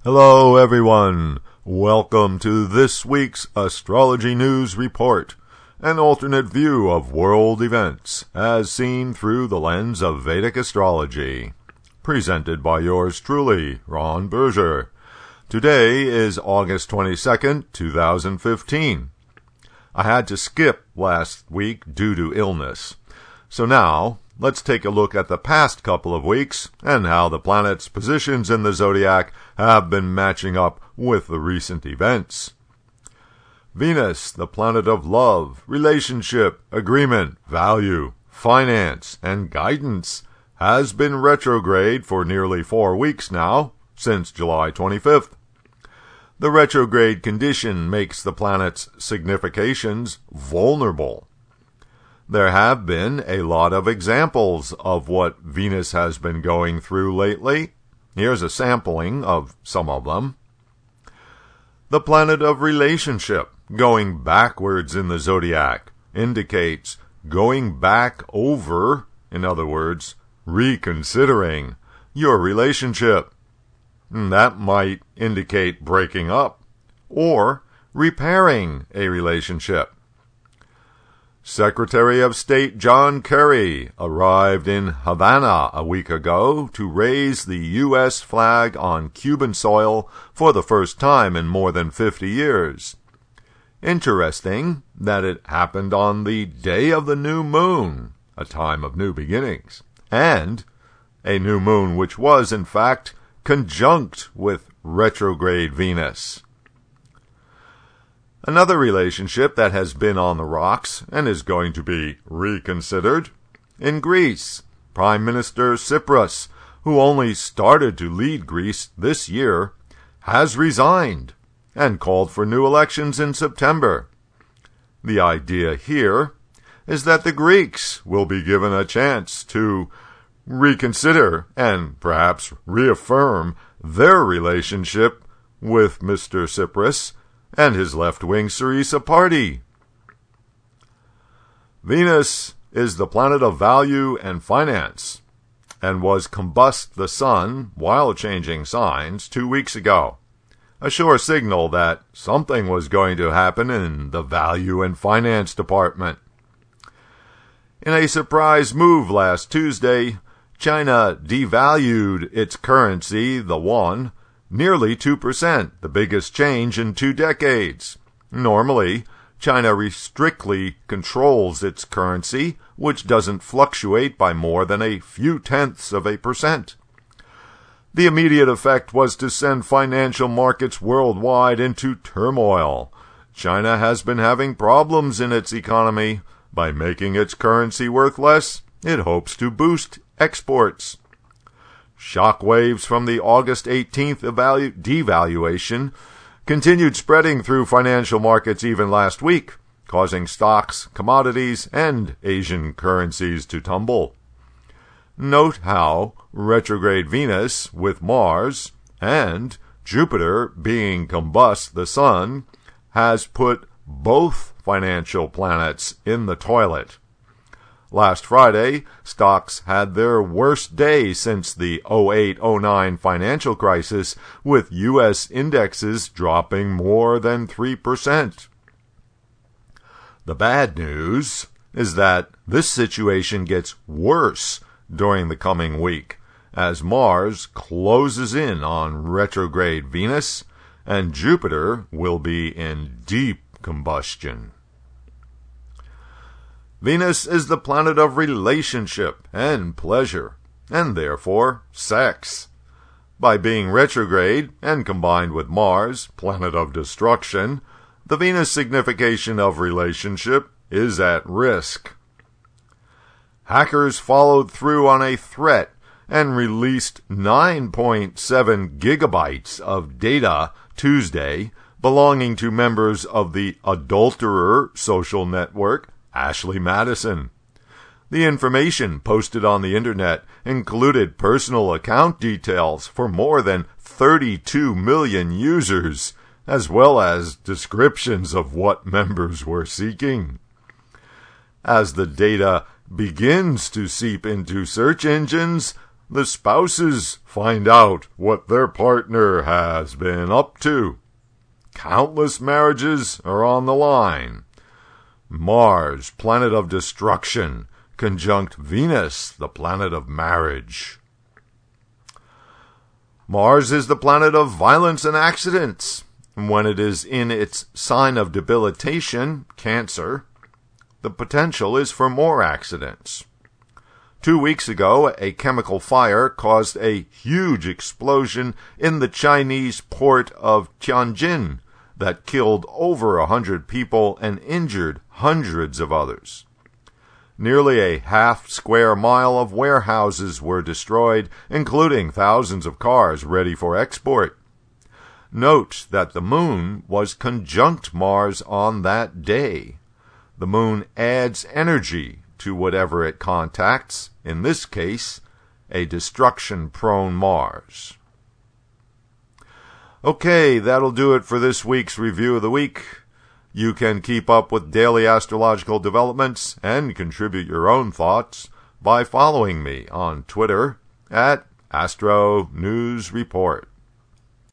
Hello, everyone. Welcome to this week's Astrology News Report, an alternate view of world events as seen through the lens of Vedic astrology. Presented by yours truly, Ron Berger. Today is August 22nd, 2015. I had to skip last week due to illness. So now, let's take a look at the past couple of weeks and how the planets' positions in the zodiac have been matching up with the recent events. Venus, the planet of love, relationship, agreement, value, finance, and guidance, has been retrograde for nearly 4 weeks now, since July 25th. The retrograde condition makes the planet's significations vulnerable. There have been a lot of examples of what Venus has been going through lately. Here's a sampling of some of them. The planet of relationship, going backwards in the zodiac, indicates going back over, in other words, reconsidering your relationship. That might indicate breaking up or repairing a relationship. Secretary of State John Kerry arrived in Havana a week ago to raise the U.S. flag on Cuban soil for the first time in more than 50 years. Interesting that it happened on the day of the new moon, a time of new beginnings, and a new moon which was, in fact, conjunct with retrograde Venus. Another relationship that has been on the rocks and is going to be reconsidered. In Greece, Prime Minister Tsipras, who only started to lead Greece this year, has resigned and called for new elections in September. The idea here is that the Greeks will be given a chance to reconsider and perhaps reaffirm their relationship with Mr. Tsipras and his left-wing Syriza party. Venus is the planet of value and finance, and was combust the sun while changing signs 2 weeks ago, a sure signal that something was going to happen in the value and finance department. In a surprise move last Tuesday, China devalued its currency, the yuan, nearly 2%, the biggest change in 2 decades. Normally, China strictly controls its currency, which doesn't fluctuate by more than a few tenths of a percent. The immediate effect was to send financial markets worldwide into turmoil. China has been having problems in its economy. By making its currency worth less, it hopes to boost exports. Shockwaves from the August 18th devaluation continued spreading through financial markets even last week, causing stocks, commodities, and Asian currencies to tumble. Note how retrograde Venus with Mars and Jupiter being combust the sun has put both financial planets in the toilet. Last Friday, stocks had their worst day since the 2008-09 financial crisis, with U.S. indexes dropping more than 3%. The bad news is that this situation gets worse during the coming week, as Mars closes in on retrograde Venus, and Jupiter will be in deep combustion. Venus is the planet of relationship and pleasure, and therefore sex. By being retrograde and combined with Mars, planet of destruction, the Venus signification of relationship is at risk. Hackers followed through on a threat and released 9.7 gigabytes of data Tuesday belonging to members of the adulterer social network Ashley Madison. The information posted on the internet included personal account details for more than 32 million users, as well as descriptions of what members were seeking. As the data begins to seep into search engines, The spouses find out what their partner has been up to. Countless marriages are on the line. Mars, planet of destruction, conjunct Venus, the planet of marriage. Mars is the planet of violence and accidents. When it is in its sign of debilitation, Cancer, the potential is for more accidents. 2 weeks ago, a chemical fire caused a huge explosion in the Chinese port of Tianjin that killed over 100 people and injured hundreds of others. Nearly a half-square mile of warehouses were destroyed, including thousands of cars ready for export. Note that the moon was conjunct Mars on that day. The moon adds energy to whatever it contacts, in this case, a destruction-prone Mars. Okay, that'll do it for this week's Review of the Week. You can keep up with daily astrological developments and contribute your own thoughts by following me on Twitter @AstroNewsReport.